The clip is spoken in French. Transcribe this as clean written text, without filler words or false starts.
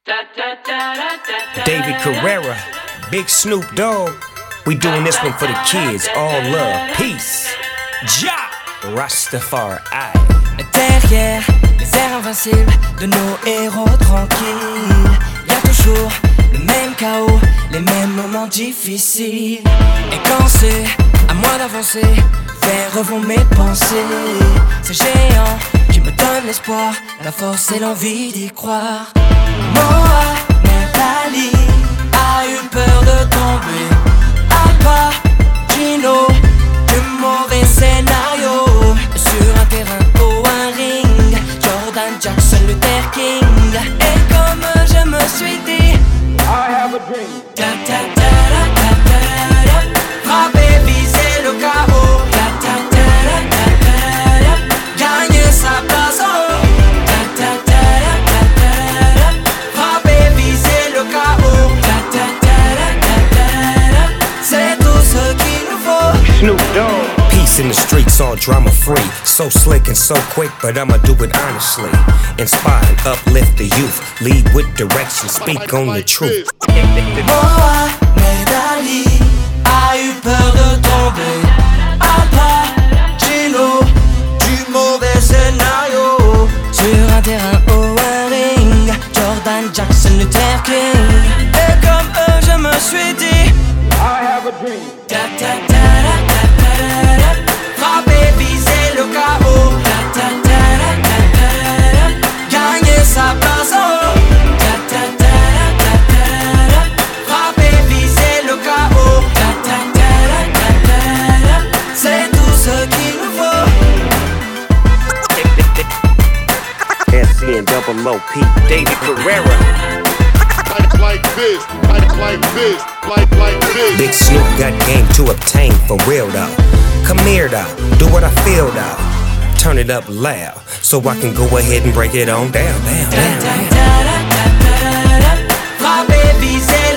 David Carrera, Big Snoop Dogg. We doing this one for the kids. All love, peace. Ja, Rastafari. Derrière les airs invincibles de nos héros tranquilles, y'a toujours le même chaos, les mêmes moments difficiles. Et quand c'est à moi d'avancer, vers eux vont mes pensées. Ces géants qui me donnent l'espoir, la force et l'envie d'y croire. Mohamed Ali a eu peur de tomber. Al Pacino, du mauvais scénario. Sur un terrain ou un ring, Jordan, Jackson, Luther King. Et comme je me suis dit, I have a dream. Ta ta ta ta ta ta ta. Frapper, viser le chaos. Ta ta ta ta ta ta. Gagner sa place. Ta ta ta ta ta ta. Frapper, viser le chaos. Ta ta ta ta ta ta. C'est tout ce qu'il nous faut. Snoop Dogg. Peace in the streets, all drama free. So slick and so quick, but I'ma do it honestly. Inspire and uplift the youth. Lead with direction, speak on the truth. Mohamed Ali a eu peur de tomber. Al Pacino, du mauvais scénario. Sur un terrain ou un ring, Jordan, Jackson, Luther King. Et comme eux je me suis dit, I have a dream. Ta ta ta ta ta ta ta. Frapper, viser le chaos. Ta ta ta ta ta ta. Gagner sa place. Ta ta ta ta ta ta. Frapper, viser le chaos. Ta ta ta ta ta ta. C'est tout ce qu'il nous faut. SC and double OP, David Carrera. Like this, like this, like this. Big Snoop got game to obtain, for real though. Come here though, do what I feel though. Turn it up loud, so I can go ahead and break it on down, down, down. Frapper, viser